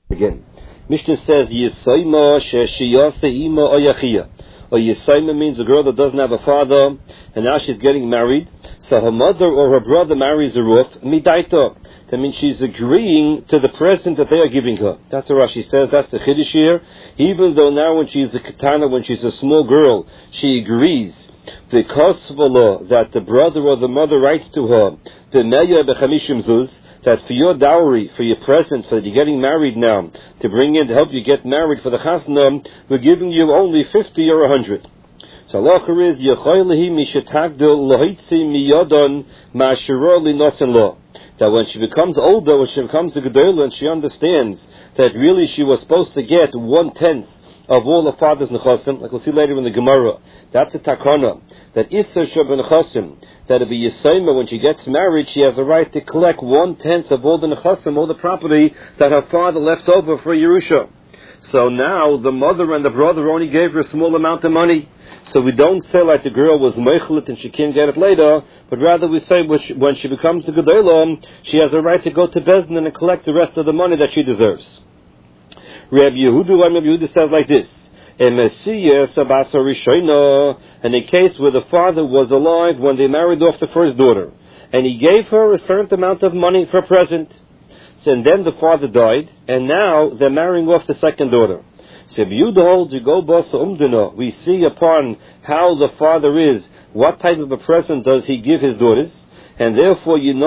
Again, Mishnah says Yisayma sheshiyase ima oyachia. Or Yisayma means a girl that doesn't have a father, and now she's getting married. So her mother or her brother marries her off midaita. That means she's agreeing to the present that they are giving her. That's what Rashi says. That's the chiddush here. Even though now when she's a katana, when she's a small girl, she agrees because that the brother or the mother writes to her that for your dowry, for your present, for you're getting married now, to bring in to help you get married for the chasna, we're giving you only 50 or 100. So halacha is that when she becomes older, when she becomes a gedolah, and she understands that really she was supposed to get 1/10 of all the father's nechasim, like we'll see later in the Gemara, that's a takana, that Issa Shabbat nechasim, that if a Yisayma, when she gets married, she has the right to collect 1/10 of all the nechasim, all the property that her father left over for Yerusha. So now the mother and the brother only gave her a small amount of money. So we don't say like the girl was meichelet and she can't get it later, but rather we say when she becomes a gedolah, she has a right to go to Bezdin and collect the rest of the money that she deserves. Rabbi Yehuda says like this: in a case where the father was alive when they married off the first daughter, and he gave her a certain amount of money for a present, so, and then the father died, and now they're marrying off the second daughter. So we see upon how the father is, what type of a present does he give his daughters, and therefore we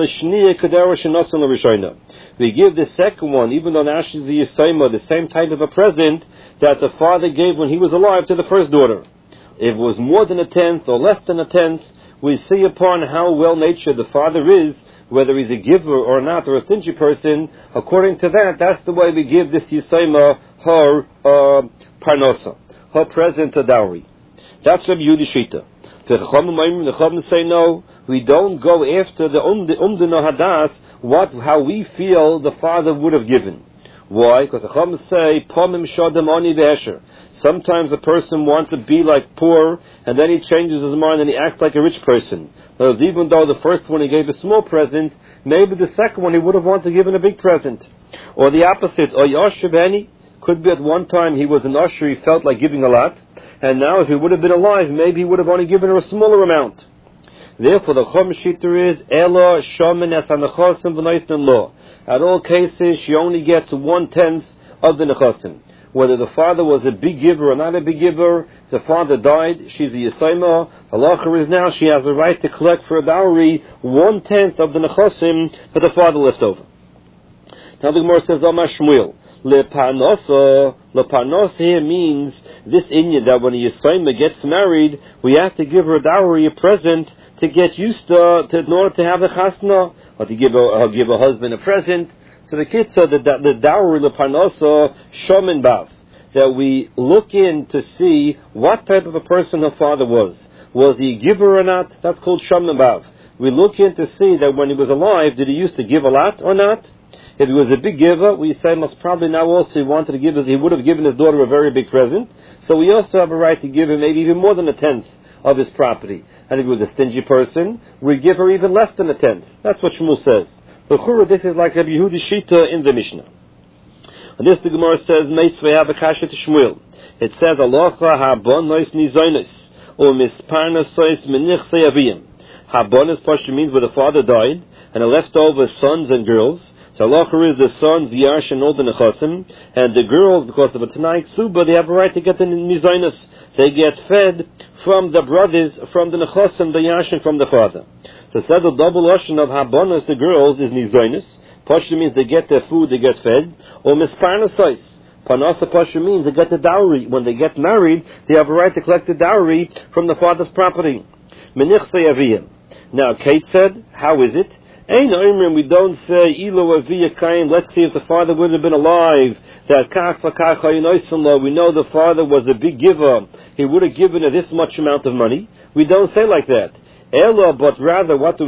give the second one, even though now she's a Yisayma, the same type of a present that the father gave when he was alive to the first daughter. If it was more than 1/10 or less than 1/10, we see upon how well-natured the father is, whether he's a giver or not, or a stingy person. According to that, that's the way we give this Yisayma her parnosa, her present, a dowry. That's Rabbi Yehuda Shita. The Chachamim say no, we don't go after the umdino hadas, how we feel the father would have given. Why? Because the Chachamim say pomim shodem oni ve'esher. Sometimes a person wants to be like poor, and then he changes his mind and he acts like a rich person. Whereas even though the first one he gave a small present, maybe the second one he would have wanted to give him a big present. Or the opposite, or yosher b'eni, could be at one time he was an usher, he felt like giving a lot, and now if he would have been alive, maybe he would have only given her a smaller amount. Therefore, the Chum Shiter is Ela Shaman as Anachosim v'Noistin Law. At all cases, she only gets 1/10 of the Nechosim. Whether the father was a big giver or not a big giver, the father died, she's a Yisayma. Halacha is now she has the right to collect for a dowry 1/10 of the Nechosim that the father left over. Now the Gemara says, Amar Shmuel, Lepanosa here means this Inyan that when a Yisayma gets married, we have to give her a dowry, a present, to get used to in order to have a chasna, or to give her husband a present. So the kitzah, the dowry, Lepanosa, Shomin Bav, that we look in to see what type of a person her father was. Was he a giver or not? That's called Shomin Bav. We look in to see that when he was alive, did he used to give a lot or not? If he was a big giver, we say most probably now also he wanted to he would have given his daughter a very big present. So we also have a right to give him maybe even more than 1/10 of his property. And if he was a stingy person, we give her even less than 1/10. That's what Shmuel says. This is like Rabbi Yehuda Shita in the Mishnah. And this the Gemara says, Meitzvei Habakasha to Shmuel. It says, Alocha habonos nizonos, or misparnasos menichsei aviyim. Habonos Pasha means where the father died, and are left over sons and girls. So halacha is the sons, Yash and all the Nechasim, and the girls, because of a Tanai Ksuba, they have a right to get the Nizonos. They get fed from the brothers, from the Nechasim, the Yash, and from the father. So it says the double ocean of Habonos, the girls, is Nizonos. Pasha means they get their food, they get fed. Or Misparnasos. Panasa Pasha means they get the dowry. When they get married, they have a right to collect the dowry from the father's property. Menichsei aviyim. Now, Kate said, how is it? We don't say Ilo Aviyah Kain. Let's see if the father would have been alive. That we know the father was a big giver. He would have given her this much amount of money. We don't say like that. Ella, but rather, what do?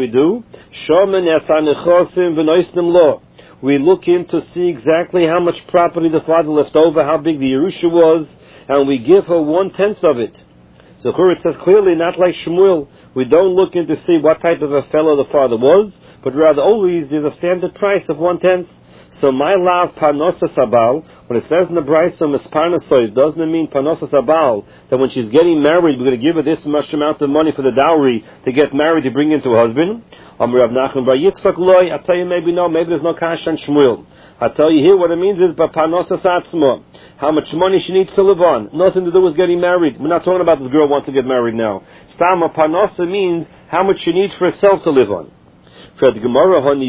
We look in to see exactly how much property the father left over, how big the Yerusha was, and we give her 1/10 of it. So here it says clearly, not like Shmuel. We don't look in to see what type of a fellow the father was, but rather always there's a standard price of 1/10. So my love panosas abal, when it says in the Brisa misparnasos, doesn't it mean panosas abal, that when she's getting married, we're going to give her this much amount of money for the dowry to get married, to bring into a husband? Rav Nachman bar Yitzchak loy, I tell you maybe no, maybe there's no kash on Shmuel. I tell you here what it means is panosas atzma, how much money she needs to live on. Nothing to do with getting married. We're not talking about this girl wants to get married now. Stama panosa means how much she needs for herself to live on. For the Gemara, but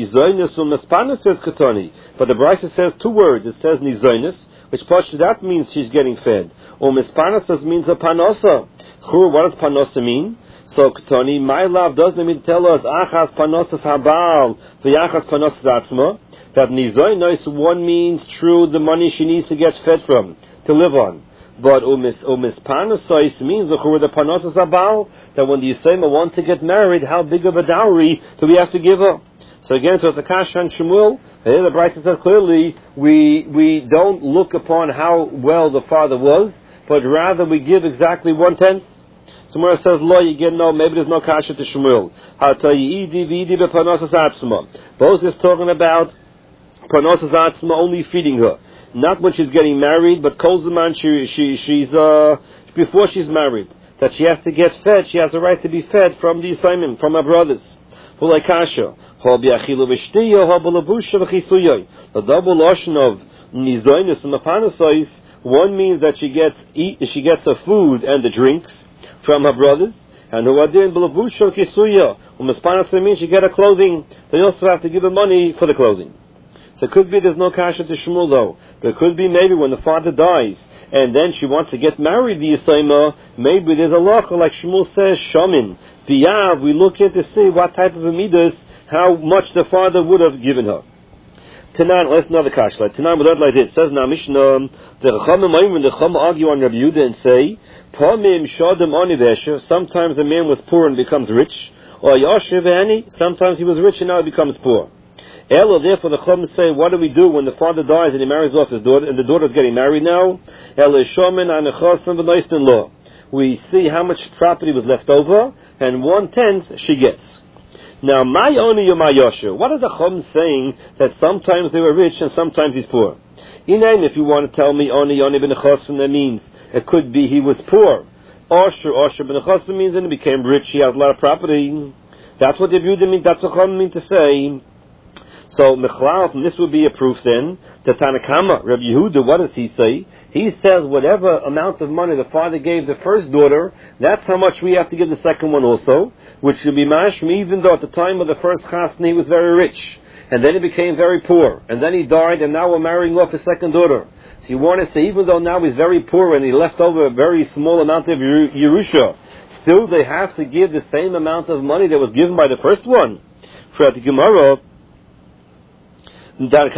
the Brisa says two words. It says nizonis, which that means she's getting fed. Or mispanasas means a panosa. What does panosa mean? So Ketani, my love doesn't mean to tell us achas panosas habal v'yachas panosas atzma. That nizonis one means true the money she needs to get fed from to live on. But umispanasais means the panosas habal, that when the Yisrael wants to get married, how big of a dowry do we have to give her? So again, so it's a kasha and Shmuel. Here the Brisa says clearly, we don't look upon how well the father was, but rather we give exactly 1/10. Somewhere it says, lo, you get no, maybe there's no kasha to Shmuel. I'll tell you, idi panosas atzma. Both is talking about panosas atzma, only feeding her. Not when she's getting married, but kol zaman she's before she's married, that she has to get fed. She has the right to be fed from the assignment, from her brothers. The double lotion of nizoinus and mapanasais, one means that she gets her food and the drinks from her brothers, and huadin belavusha kisuya. Umaspanasai means she get her clothing. They also have to give her money for the clothing. So it could be there's no kasha to Shmuel though. But it could be maybe when the father dies and then she wants to get married, the Yisayma, maybe there's a lacha like Shmuel says, Shamin. Biyav, we look at to see what type of a midas, how much the father would have given her. Tanan, let's another kasha. Tanan, we learn like this. It says in our Mishnah, the Chacham argue on Rabbi Yehuda and say, Pamim Shadam Anivesha, sometimes a man was poor and becomes rich, or Yashiv Ani, sometimes he was rich and now he becomes poor. Elo, therefore, the Chum say, what do we do when the father dies and he marries off his daughter, and the daughter's getting married now? Elo Shomin Anachasim V'Noistin Law. We see how much property was left over, and 1/10 she gets. Now, my oni my Yosher. What is the Chum saying that sometimes they were rich and sometimes he's poor? Inaim, if you want to tell me oni ben Achasim, that means it could be he was poor. Osher ben Achasim means that he became rich. He has a lot of property. That's what the Yehuda means. That's what Chum mean to say. So, Mechlal, this would be a proof then, that Tanakama, Rabbi Yehuda, what does he say? He says whatever amount of money the father gave the first daughter, that's how much we have to give the second one also, which should be mashmi, even though at the time of the first chasna he was very rich, and then he became very poor, and then he died, and now we're marrying off his second daughter. So you want to say, even though now he's very poor and he left over a very small amount of Yerusha, still they have to give the same amount of money that was given by the first one. For the Gemara, even though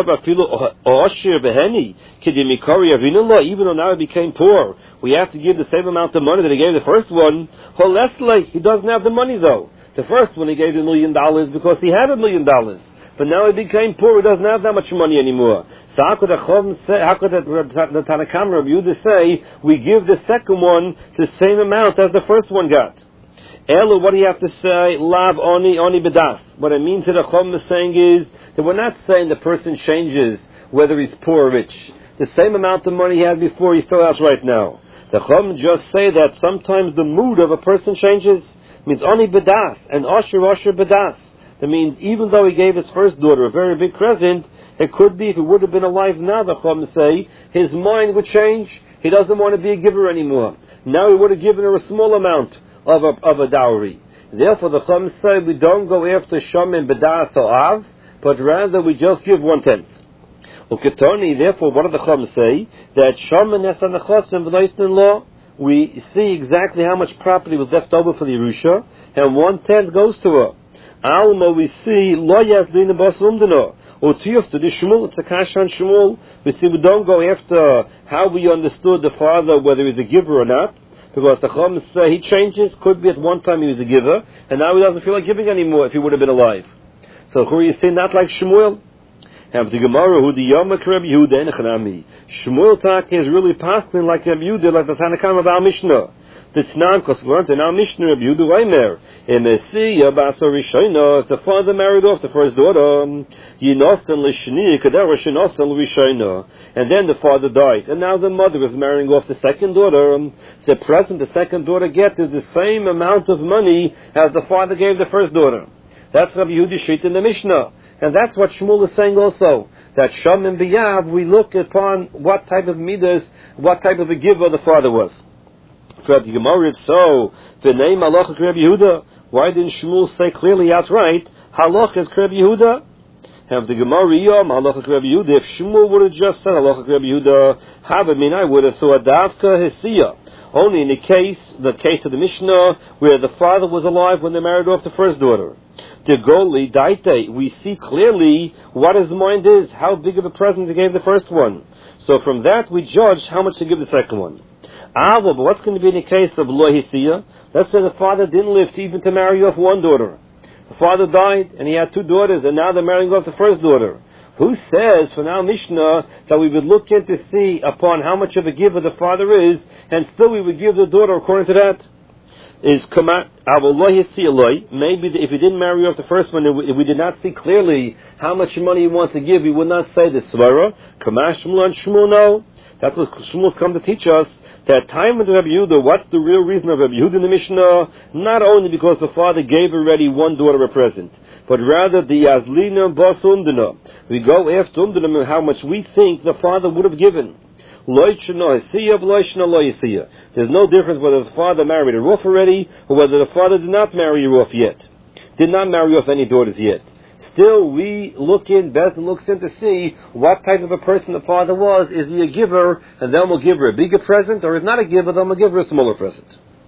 now he became poor, we have to give the same amount of money that he gave the first one. He doesn't have the money though. The first one he gave $1 million because he had $1 million. But now he became poor, he doesn't have that much money anymore. So how could the Tanakam Rabbi Yehuda say, we give the second one the same amount as the first one got? Elo, what do you have to say? Lav oni bedas. What it means that the Chum is saying is that we're not saying the person changes whether he's poor or rich. The same amount of money he had before, he still has right now. The Chum just say that sometimes the mood of a person changes. It means oni bedas and osher bedas. That means even though he gave his first daughter a very big present, it could be if he would have been alive now, the Chum say, his mind would change. He doesn't want to be a giver anymore. Now he would have given her a small amount of a dowry. Therefore, the Chum say we don't go after Shamin Bedas or Av, but rather we just give 1/10. Uketoni, therefore, what do the Chum say? That Shamin Esanachosim V'Noistin Law, we see exactly how much property was left over for the Yerusha, and 1/10 goes to her. Alma, we see Lo Yazdin Bas Umdino. Utiyuf to the Shmuel, it's a kasha on Shmuel. We see we don't go after how we understood the father, whether he's a giver or not. Because the Chum say he changes, could be at one time he was a giver, and now he doesn't feel like giving anymore if he would have been alive. So who you say not like Shmuel? Have the Gemara who the Yomak Rabbi Yehuda and Chanami. Shmuel Tak is really passing like Rabbi Yehuda, like the Tanakam of our Mishnah. The Tnan, because we learned in our Mishnah, Rabbi Yehuda Omer, if the father married off the first daughter, and then the father dies, and now the mother is marrying off the second daughter, the present the second daughter gets is the same amount of money as the father gave the first daughter. That's Rabbi Yehuda's sheet in the Mishnah. And that's what Shmuel is saying also, that Sham and Biyav, we look upon what type of midas, what type of a giver the father was. Rabbi Gemara, if so, the name Halacha Rabbi Yehuda, why didn't Shmuel say clearly outright, Halacha is Rabbi Yehuda? Have the Gemara Yom Halacha Rabbi Yehuda, if Shmuel would have just said Halacha Rabbi Yehuda, I would have thought Davka Hesiya. Only in the case of the Mishnah, where the father was alive when they married off the first daughter. The Goli Daite, we see clearly what his mind is, how big of a present he gave the first one. So from that we judge how much to give the second one. But what's going to be in the case of Lo Hisiya? Let's say the father didn't live even to marry off one daughter. The father died and he had two daughters, and now they're marrying off the first daughter. Who says from our Mishnah that we would look in to see upon how much of a giver the father is, and still we would give the daughter according to that? Maybe if he didn't marry off the first one, if we did not see clearly how much money he wants to give, he would not say this svara. No. That's what Shmuel's come to teach us. That time with Rabbi Yehuda, what's the real reason of Rabbi Yehuda in the Mishnah? Not only because the father gave already one daughter a present, but rather the Yazlina Bas Umdana. We go after Umdana how much we think the father would have given. There's no difference whether the father married a roof already, or whether the father did not marry a roof yet. Did not marry off any daughters yet. Still, we look in, Bezdin looks in to see what type of a person the father was. Is he a giver, and then we'll give her a bigger present, or is not a giver, then we'll give her a smaller present.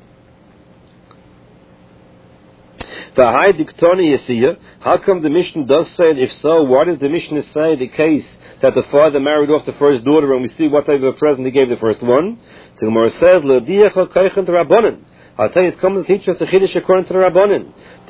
How come the Mishnah does say it? If so, why does the Mishnah say the case that the father married off the first daughter, and we see what type of a present he gave the first one? So Gemara says, I'll tell you, it's coming to teach us the Chiddush according to the Rabbanin.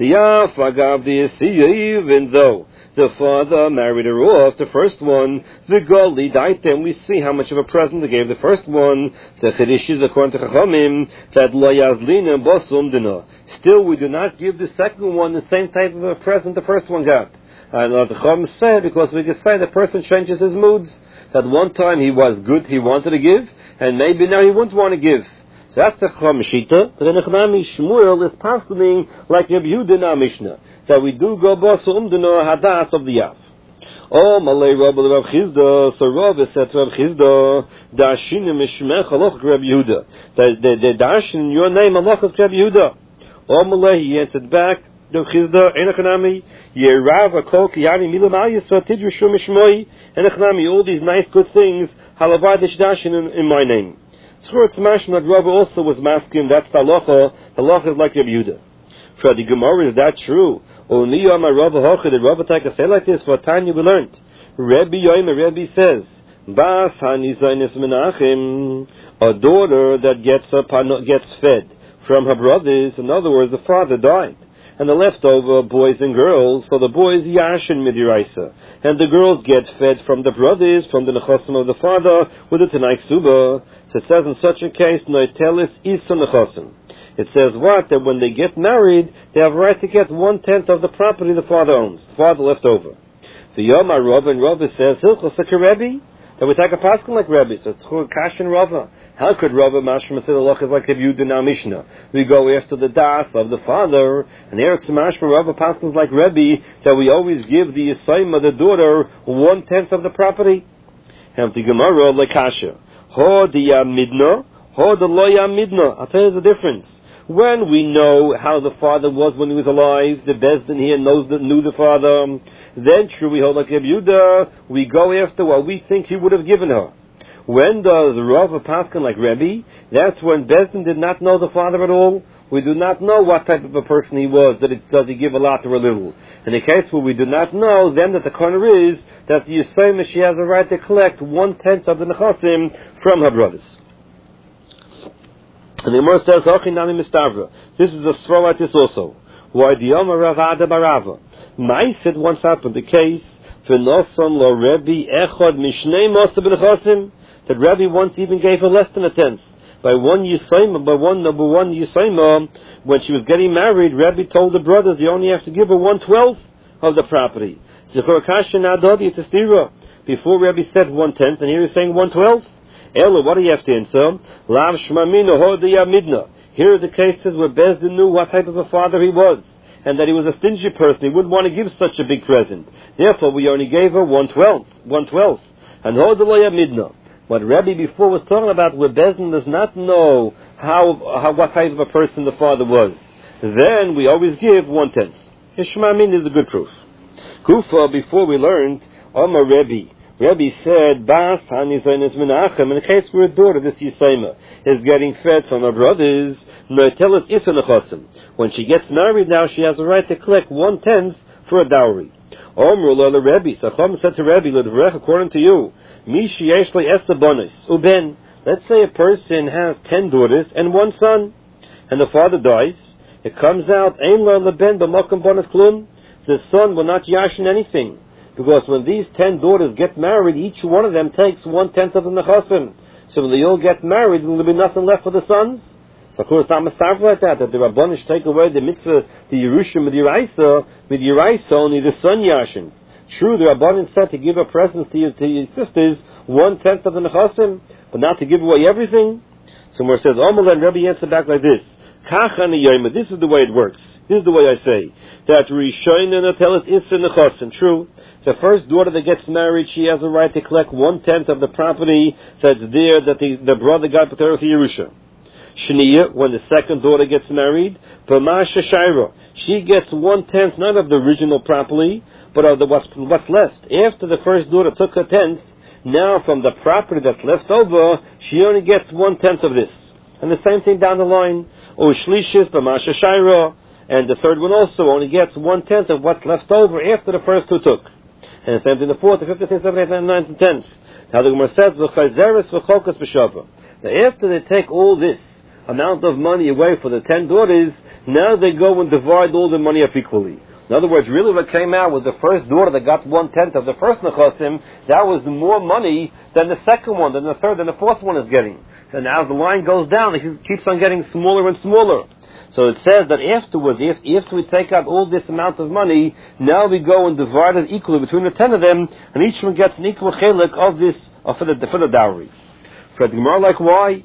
Even though the father married her off, the first one, the Goli died, then we see how much of a present they gave the first one. The Chiddush is according to Chachamim, that Lo Yazlina Bas Umdana. Still, we do not give the second one the same type of a present the first one got. And the Chachamim said, because we can say the person changes his moods. That one time he was good, he wanted to give, and maybe now he wouldn't want to give. So that's the Chacham Shita, but then Shmuel is passing like Rabbi Yehuda in our Mishnah, that we do go Bas Umdana Hadas of the Yav. Oh, Malay Rabbi Rav Chizda, so Rav said to Rav Chizda, Dashin Mishmech Halacha Rabbi Yehuda. The Dashin in your name Halacha Rabbi Yehuda. Oh, Malay, he answered back, Rav Chizda, Enochanami, Yerav Akol Kiyani Milamal Yisra Tidrishu Mishmoi, Enochanami, all these nice good things, Halavad Dashin in my name. So it's mashma that Rav also was masking, that's the halacha. The halacha is like Rabbi Yehuda. For the Gemara, is that true? Only Yom Rav Hocha, did Rav take a say like this? For Tanya we learned. Rabbi Rabbi says, Bas Hanizainis Menachem, a daughter that gets fed from her brothers. In other words, the father died, and the leftover boys and girls, so the boys Yashin Midiraisa, and the girls get fed from the brothers, from the Nechosim of the father, with the Tanai Ksuba. So it says in such a case, Noitelis Isa Nechosim. It says what? That when they get married, they have a right to get 1/10 of the property the father owns, the father left over. The Yom Rav and Rav says, Hilchos Rebbe, that we take a pasuk like Rebbe. So it's Kash and Rava. How could Rava Mashma say the Lach is like Rabbi Yehuda in our Mishnah? We go after the Das of the father, and here it's Mashma Rava pasuk like Rebbe, that we always give the Yisayim of the daughter 1/10 of the property. Have the Gemara like Kasha. Ho the Yamidna, ho the Lo Yamidna. I'll tell you the difference. When we know how the father was when he was alive, the Bezdin here knew the father, then true we hold like Rabbi Yehuda, we go after what we think he would have given her. When does Rav Paskin like Rebbe? That's when Bezdin did not know the father at all. We do not know what type of a person he was. Does he give a lot or a little? In the case where we do not know, then that the corner is that the Yisayim, she has a right to collect 1/10 of the Nechosim from her brothers. And the Gemara says, Hochinami Mistavra. This is a svara like this also. Why the Yom Ravada Barava? Ma'asid once happened the case, V'noson lo Rebbe Echad Mishnei Mosa B'Nechosim, that Rebbe once even gave her less than 1/10. by one Yisayma, when she was getting married, Rebbe told the brothers they only have to give her 1/12 of the property. Before Rebbe said 1/10, and here he's saying 1/12. Ella, what do you have to answer? Lav shmamina hodaya midna. Here are the cases where Bezdin knew what type of a father he was, and that he was a stingy person. He wouldn't want to give such a big present. Therefore, we only gave her 1/12. And hodaya midna. What Rebbe before was talking about, where Bezdin does not know what type of a person the father was, then we always give 1/10. Shmamin is a good proof. Kufa, before we learned, Omar Rebbe said, Bas Hanizainis Menachem, in the case where a daughter, this Yisayma, is getting fed from her brothers, Noitelis Isanachosem. When she gets married now, she has a right to collect 1/10 for a dowry. Omar Lola Rebbe, Sachom said to Rebbe, according to you, Mishi Yeshlei Estabonis, Uben. Let's say a person has 10 daughters and 1 son, and the father dies. It comes out, Ein Lo Leben B'Mokum Bonus Klum. The son will not yashin anything. Because when these 10 daughters get married, each one of them takes 1/10 of the nechasim. So when they all get married, there will be nothing left for the sons. So of course, not mistav like that the Rabbanish take away the mitzvah, the Yerushim with Yeraisa, only the son yashins. True, the Rabbanan said to give a present to your sisters 1/10 of the nechasim, but not to give away everything. So where it says, Omer, and Rebbe answered back like this. This is the way it works. This is the way I say. That Rishonim Natelis Isser Nechasim. True. The first daughter that gets married, she has a right to collect 1/10 of the property that's there that the brother got B'Torah Yerusha. Shniya, when the second daughter gets married, B'Masha Shaira, she gets 1/10 not of the original property, but of what's left. After the first daughter took her 10th, now from the property that's left over, she only gets 1/10 of this. And the same thing down the line. Shlishis B'Masha Shaira, and the third one also only gets 1/10 of what's left over after the first two took. And the same thing the fourth, the fifth, the sixth, the seventh, the eighth, the ninth, and 10th. Now the Gemara says, V'chayzeres v'chokas b'shava. Now after they take all this amount of money away for the 10 daughters, now they go and divide all the money up equally. In other words, really what came out was the first daughter that got 1/10 of the first nechasim, that was more money than the second one, than the third, than the fourth one is getting. So now as the line goes down, it keeps on getting smaller and smaller. So it says that afterwards, after we take out all this amount of money, now we go and divide it equally between the 10 of them, and each one gets an equal chelik of this, for the dowry. For the Gemara, like why?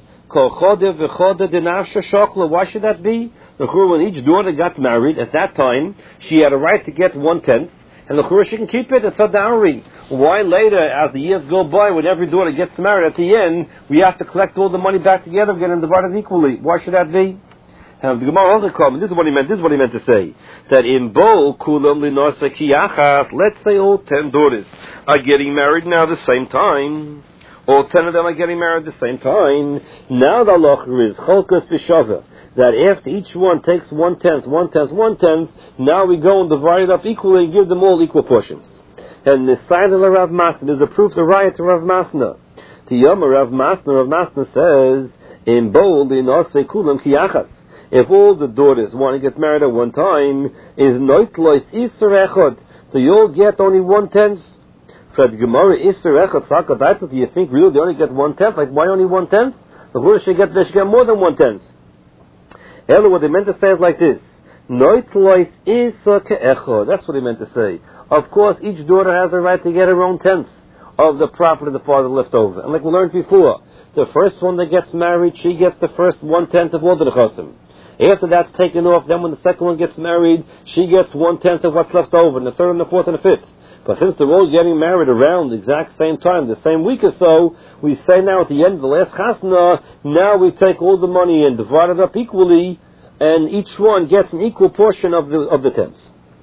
Why should that be? When each daughter got married, at that time, she had a right to get 1/10, and she can keep it, it's her dowry. Why later, as the years go by, when every daughter gets married, at the end, we have to collect all the money back together again and divide it equally? Why should that be? And the Gemara also comes, this is what he meant to say, that in Bo, Kulam Linosa Kiyachas, let's say all 10 daughters are getting married now at the same time. All 10 of them are getting married at the same time. Now the halacha is Cholkas B'Shava, that after each one takes 1/10, now we go and divide it up equally and give them all equal portions. And the side of the Rav Masna is a proof the riot to Rav Masna. To Yom Rav Masna says, in Bo Linosa Kulam Kiyachas, if all the daughters want to get married at one time, is noitlois iser echad, so you'll get only 1/10. For the Gemara iser echad sakadaita, do you think really they only get 1/10? Like why only 1/10? They should get more than 1/10. Ella, what they meant to say is like this: noitlois iser keechad. That's what they meant to say. Of course, each daughter has a right to get her own 10th of the property the father left over. And like we learned before, the first one that gets married, she gets the first 1/10 of all the nechasim. After that's taken off, then when the second one gets married, she gets 1/10 of what's left over, and the third and the fourth and the fifth. But since they're all getting married around the exact same time, the same week or so, we say now at the end of the last chasna, now we take all the money and divide it up equally, and each one gets an equal portion of the 10th.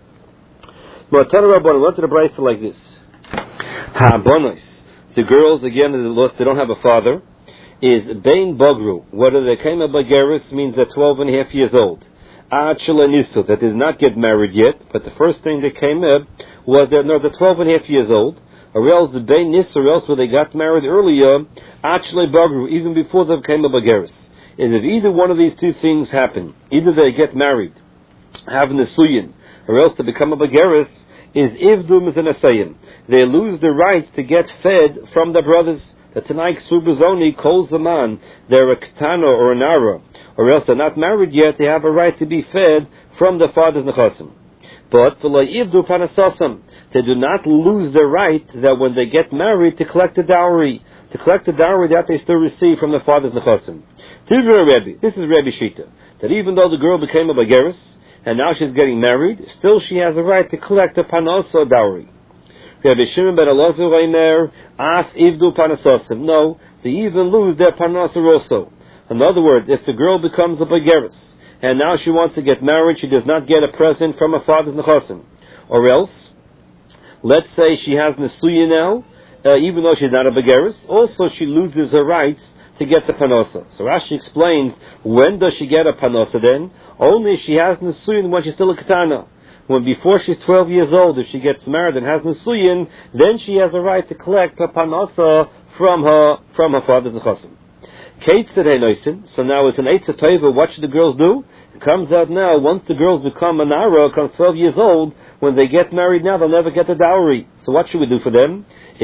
But Tana Rabbanan went to the Brisa like this. Ha'abonos, the girls, again, they don't have a father, is Bein Bogru, whether they came up by Geras means they're 12 and a half years old. Ad Shalanisu, that did not get married yet, but the first thing that came up was that they're 12 and a half years old, or else the Bein Nis, or else where they got married earlier, Ad Shalai Bogru, even before they came up by Geras. Is if either one of these two things happen, either they get married, have an Asuyin, or else they become a Bageris, is Ivdum is an Asayim. They lose the right to get fed from their brothers. that Tanai Ksubazoni calls a man, they're a Ketana or an Ara, or else they're not married yet, they have a right to be fed from the father's Nechasim. But they do not lose the right that when they get married to collect the dowry. To collect the dowry that they still receive from the father's nechasim. This is Rebbe Shita. That even though the girl became a bageris, and now she's getting married, still she has a right to collect a panosa dowry. Rebbe Shimon ben Elazar Reimer, af ivdu panasosim. No, they even lose their panosa also. In other words, if the girl becomes a bageris, and now she wants to get married, she does not get a present from her father's nechasim. Or else, let's say she has nesuya now, even though she's not a begeris, also she loses her rights to get the panosa. So Rashi explains, when does she get a panosa then? Only if she has nesuyin when she's still a ketana. When before she's 12 years old, if she gets married and has nesuyin, then she has a right to collect her panosa from her father's nechasim. So now it's an Eitz Tova. What should the girls do? It comes out now, once the girls become an Ara, comes 12 years old, when they get married now, they'll never get the dowry. So what should we do for them?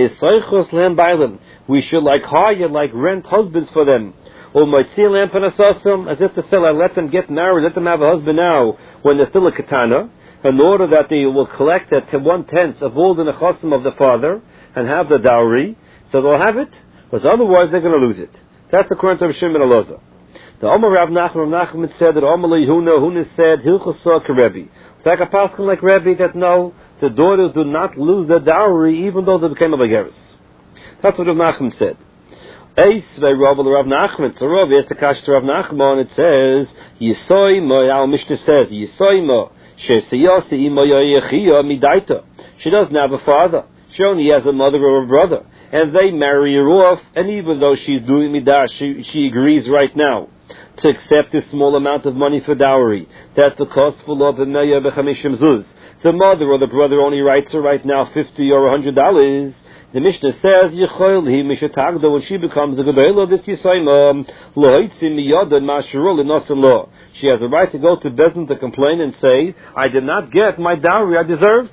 We should hire, rent husbands for them. Or as if to say, let them get married, let them have a husband now, when they're still a katana, in order that they will collect that 1/10 of all the nechasim of the father, and have the dowry, so they'll have it, because otherwise they're going to lose it. That's according to Rav Shimon ben Elazar. The Omar Rav Nachman said that Omar Huna said Hilchasa Karebi. It's like a pasuk like Rebbe that no, the daughters do not lose their dowry even though they became a bageris. That's what Rav Nachman said. Eis ve'Rav Nachman. So Rav is the kash to Rav Nachman. It says Yisoyma. Our Mishnah says Yisoyma she'siyasi imoyayechia midaita. She doesn't have a father. She only has a mother or a brother. And they marry her off, and even though she's doing midah, she agrees right now to accept a small amount of money for dowry. That's the cost for love and b'chamishim zuz. The mother or the brother only writes her right now $50 or $100. The Mishnah says, Yechoil hi mishatagda, when she becomes a gedayla, this Yisayim, lohitzim miyada mashurul inosan law. She has a right to go to Bezdin to complain and say, I did not get my dowry I deserved.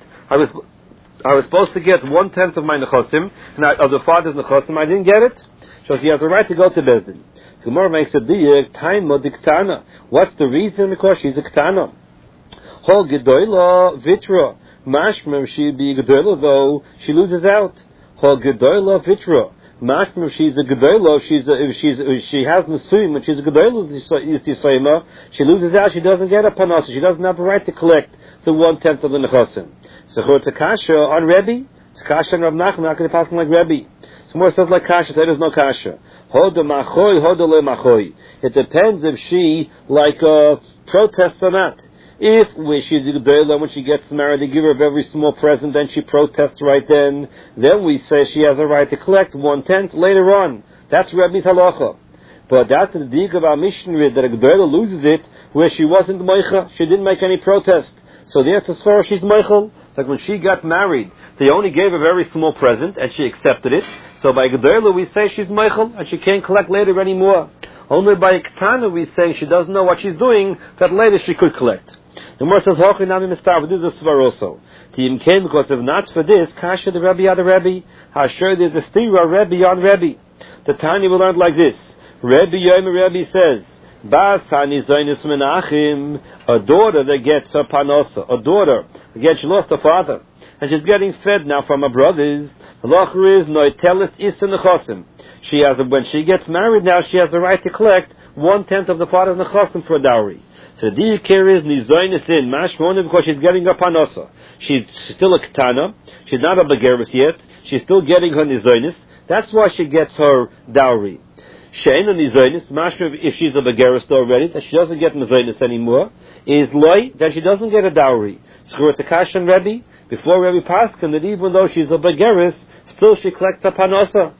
I was supposed to get 1/10 of my nechasim, of the father's nechasim. I didn't get it. So she has a right to go to Bezdin. So Gemara makes a diyak, time diktana. What's the reason? Because she's a ktana. Hol gedoyla vitra. Mashmem she be gedoyla though she loses out. Hol gedoyla vitra. Mashmem she's a gedoyla. If she has nesuim when she's a gedoyla she loses out. She doesn't get a panasa. She doesn't have a right to collect the 1/10 of the nechasim. So it's a kasha on Rebbe. It's a kasha on Rav Nachman. Not going to pass like Rebbe. So more says like kasha. There is no kasha. Hoda machoy, hoda le machoy. It depends if she protests or not. If she's a gedayla, when she gets married, they give her a very small present, then she protests right then we say she has a right to collect 1/10 later on. That's Rebbe's halacha. But that's the dig of our Mishnah that a gedayla loses it where she wasn't meicha, she didn't make any protest. So that's as far as she's meichel. Like when she got married, they only gave a very small present and she accepted it. So by gedayla we say she's meichel and she can't collect later anymore. Only by Ketana we say she doesn't know what she's doing, that later she could collect. The Gemara says, Hochi nami mistar, but this is a svar also. Tim came because if not for this, kasha the Rebbe on the Rebbe, Hasher there's a stira Rebbe on Rebbe. The Tanya will learn like this. Rebbe Yomer Rebbe says, Basani Zainis Menachim, a daughter that gets a panosa, a daughter, again she lost her father, and she's getting fed now from her brothers. The lacher is noitelis isa nechosim. She has when she gets married now, she has the right to collect 1/10 of the father's nechosim for a dowry. So the dikir is nizoinis in mashmona because she's getting a panosa. She's still a ketana. She's not a begeris yet. She's still getting her nizoinis. That's why she gets her dowry. She'ena nizoinis, mashma if she's a begeris already, that she doesn't get nizoinis anymore, is loy that she doesn't get a dowry. So it's a kashan Rebbe before Rebbe Paskin that even though she's a begeris, still she collects a panosa.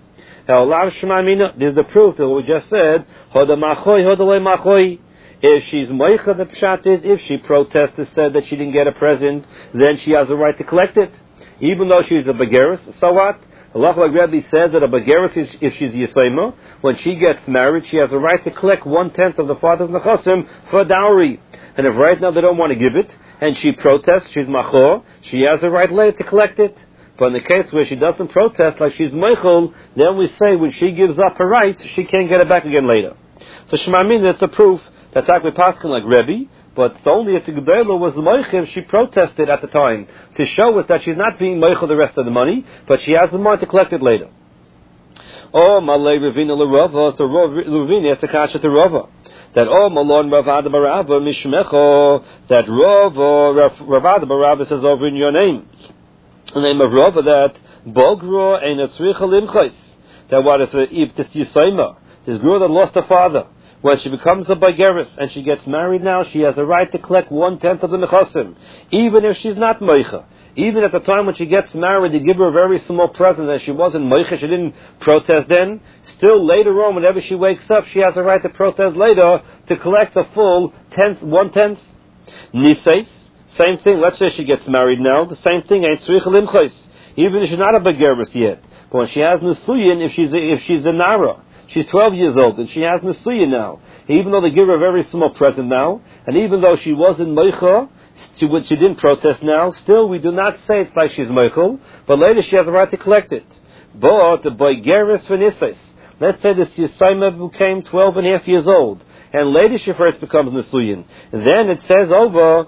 There's the proof that we just said. Hoda machoy, hoda loy machoy. If she's moicha, the pshat is, if she protested, said that she didn't get a present, then she has a right to collect it. Even though she's a begeris, so what? Allah like Rebbe says that a begeris is, if she's yisayma, when she gets married, she has a right to collect 1/10 of the father's nechasim for a dowry. And if right now they don't want to give it, and she protests, she's machor, she has a right later to collect it. But in the case where she doesn't protest, like she's meichel, then we say when she gives up her rights, she can't get it back again later. So Shema Min, that's a proof that we paskin like Rebbe, but it's only if the Gedela was meichel, she protested at the time to show us that she's not being meichel the rest of the money, but she has the money to collect it later. Oh, Malay Ravina Larava, so Ravina has to catch it to Rava. That Malon Ravada Barava Mishmecho, that Ravada Barava says over in your name. The name of Rava that Bogro and Atzricha Limchais. That what if this Yisayma, this girl that lost her father, when she becomes a Baigeris and she gets married now, she has a right to collect 1/10 of the Nechasim, even if she's not Meicha. Even at the time when she gets married, they give her a very small present and she wasn't Meicha, she didn't protest then. Still later on, whenever she wakes up, she has a right to protest later to collect a full 1/10. Nisais, same thing. Let's say she gets married now. The same thing. Ain't tzricha limchos. Even if she's not a begeris yet, but when she has nesuyin, if she's a nara, she's 12 years old and she has nesuyin now. Even though they give her a very small present now, and even though she wasn't meicha, she didn't protest now. Still, we do not say it's like she's meichel, but later she has a right to collect it. But the begeris v'nisais. Let's say that Yisayma became 12 and a half years old, and later she first becomes nesuyin. Then it says over.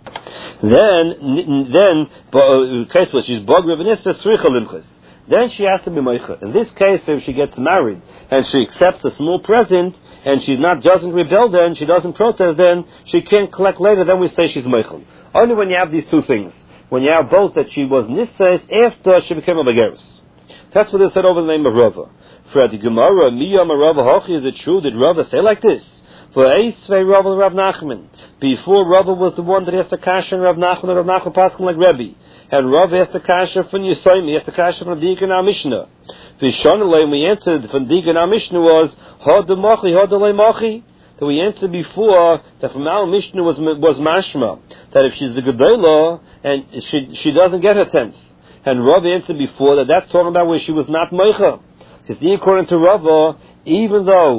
Then case where she's bogra v'nisa tzricha limchos. Then she has to be meicha. In this case, if she gets married and she accepts a small present and she doesn't rebel, then she doesn't protest, then she can't collect later. Then we say she's meichel. Only when you have these two things, when you have both that she was nisais after she became a begeris. That's what they said over the name of Rava. For the Gemara, Miyam Rava Hochi, is it true that Rava say like this? For Eisvei Rava Rav Nachman. Before Rava was the one that has the kasha Rav Nachman, and Rav Nachman Paskin like Rebbe. And Rava has the kasha from Yisayim, he has the kasha from Digan HaMishnah. Vishonalei, we answered from Digan HaMishnah was, Hodamachi, Hodalei Machi. That we answered before, that from our Mishnah was mashma, that if she's a Gedolah, and she doesn't get her 10th. And Rava answered before that that's talking about where she was not meicha. Because according to Rava, even though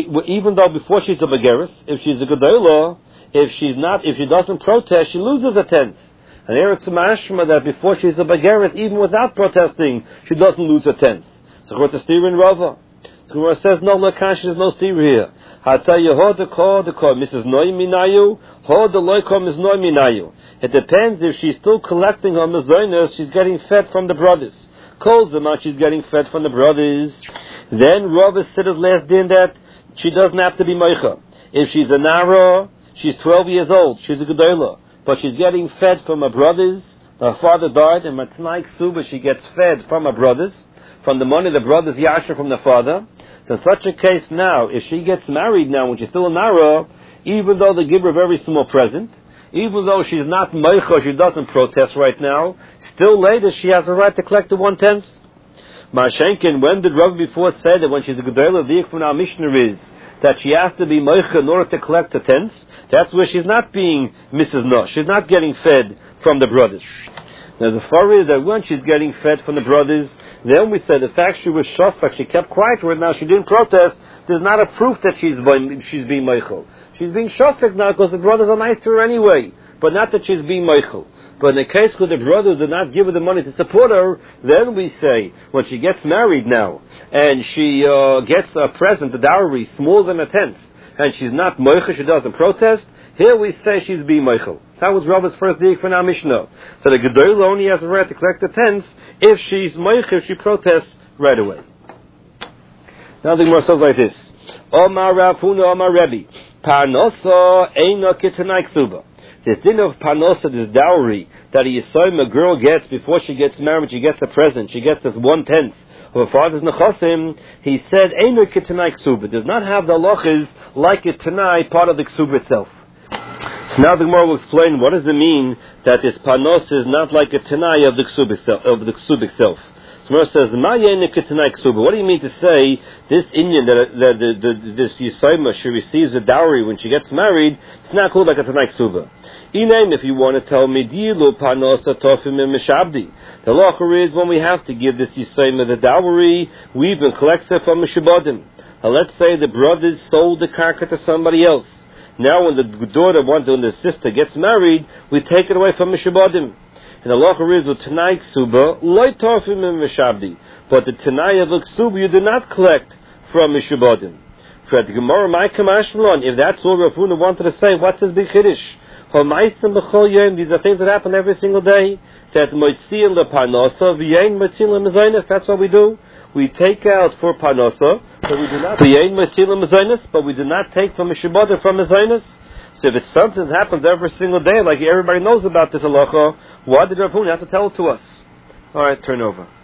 before she's a begeris, if she's a gedolah, if she doesn't protest, she loses a 10th. And here it's a mashma that before she's a begeris, even without protesting, she doesn't lose a 10th. So what's the steer in Rava? So Rava says no, lekash, there's no steer here. Hatayu hodakor Mrs. Noy minayu, hodaloikom is Noy minayu. It depends if she's still collecting her mazonos, she's getting fed from the brothers. Calls them out, she's getting fed from the brothers. Then Rava said at last din that she doesn't have to be meicha. If she's a nara, she's 12 years old, she's a gedolah, but she's getting fed from her brothers. Her father died, and matnai ksuba, she gets fed from her brothers, from the money the brothers yasher from the father. So in such a case now, if she gets married now when she's still a nara, even though they give her a very small present, even though she's not meicha, she doesn't protest right now, still later she has a right to collect the 1/10. Mashenkin, when did Rav before say that when she's a gedolah, the from our Mishnah is that she has to be meicha in order to collect the 10th? That's where she's not being Mrs. No. She's not getting fed from the brothers. Now, as far as that when she's getting fed from the brothers, then we say the fact she was shostak, she kept quiet right now, she didn't protest, there's not a proof that she's being meichel. She's being shostak now because the brothers are nice to her anyway, but not that she's being meichel. But in the case where the brothers did not give her the money to support her, then we say, when she gets married now, and she gets a present, a dowry, smaller than a 10th, and she's not meichel, she doesn't protest, here we say she's being meichel. That was Rava's first dig for our Mishnah. So the gedolah only has a right to collect the 10th if she's meichel, if she protests right away. Now the Gemara says like this: Omar Rav Huna, Omar Rebbe, Parnosa eina kitanai ksuba. This din of parnosa, this dowry that a yisayim, a girl gets before she gets married, she gets a present, she gets this 1/10 of her father's nechasim. He said eina kitanai ksuba, does not have the halachas like a tanai part of the ksuba itself. So now the Gemara will explain what does it mean that this parnosa is not like a tanai of the ksuba itself. So Gemara says, what do you mean to say this Indian that this Yisayma, she receives a dowry when she gets married, it's not called like a Tanai Ksuba. If you want to tell me, the lacher is when we have to give this Yisayma the dowry, we even collect it from Mishabodim. Let's say the brothers sold the karka to somebody else. Now when the daughter when the sister gets married, we take it away from Mishabodim. And the halacha is with Tanai Ksuba, loy torfim and Meshabdi. But the Tanai of Ksuba you do not collect from Mishubadim. For the Gemara, my Kamashmalon, if that's all Rav Huna wanted to say, what's his big Kiddush? These are things that happen every single day. That Moitziin leParnasa, V'yein Moitziin leMezainis, that's what we do. We take out for Parnasa, but we do not V'yein Moitziin leMezainis, but we do not take from Mishubadim from Mezainis. So if it's something that happens every single day, like everybody knows about this halacha, why did Rav Huna have to tell it to us? Alright, turn over.